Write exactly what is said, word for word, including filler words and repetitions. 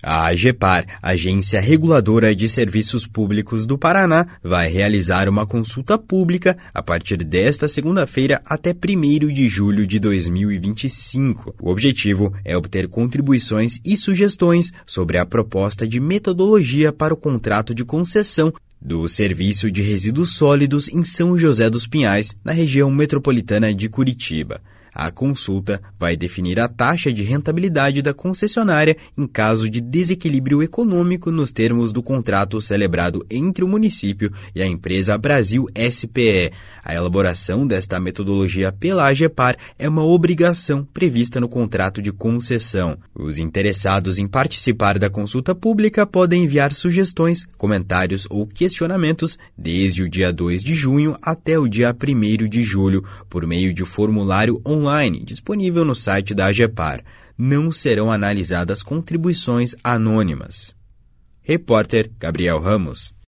A AGEPAR, Agência Reguladora de Serviços Públicos do Paraná, vai realizar uma consulta pública a partir desta segunda-feira até primeiro de julho de dois mil e vinte e cinco. O objetivo é obter contribuições e sugestões sobre a proposta de metodologia para o contrato de concessão do Serviço de Resíduos Sólidos em São José dos Pinhais, na região metropolitana de Curitiba. A consulta vai definir a taxa de rentabilidade da concessionária em caso de desequilíbrio econômico nos termos do contrato celebrado entre o município e a empresa Brasil S P E. A elaboração desta metodologia pela AGEPAR é uma obrigação prevista no contrato de concessão. Os interessados em participar da consulta pública podem enviar sugestões, comentários ou questionamentos desde o dia dois de junho até o dia primeiro de julho, por meio de formulário online. online disponível no site da AGEPAR. Não serão analisadas contribuições anônimas. Repórter Gabriel Ramos.